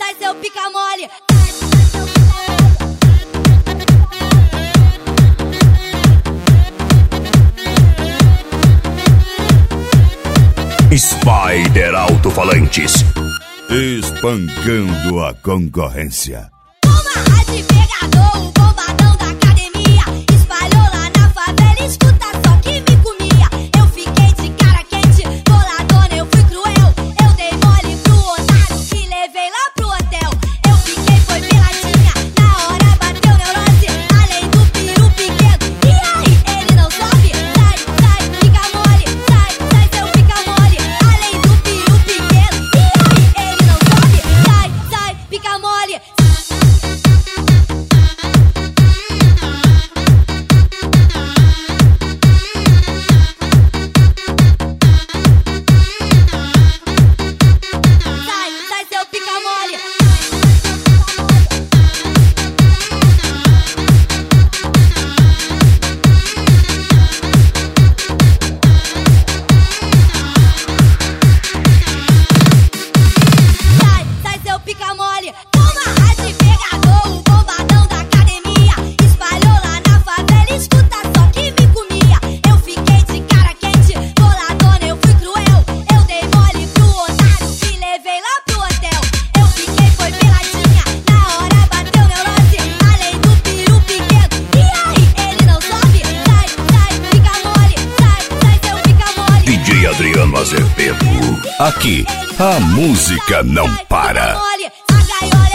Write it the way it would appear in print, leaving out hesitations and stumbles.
sai seu pica mole. Spider Alto-Falantes, espancando a concorrência. Uma rádio pegador, o bombadão da academia, espalhou lá na favela, escuta só que me comia. Eu fiquei de cara quente, boladona, eu fui cruel. Eu dei mole pro otário e levei lá pro hotel. Eu fiquei, foi peladinha, na hora bateu neurose, além do peru pequeno. E aí, ele não sobe? Sai, sai, fica mole, sai, sai, seu fica mole, além do peru pequeno. E aí, ele não sobe? Sai, sai, fica mole. Azevedo. Aqui, a música não para.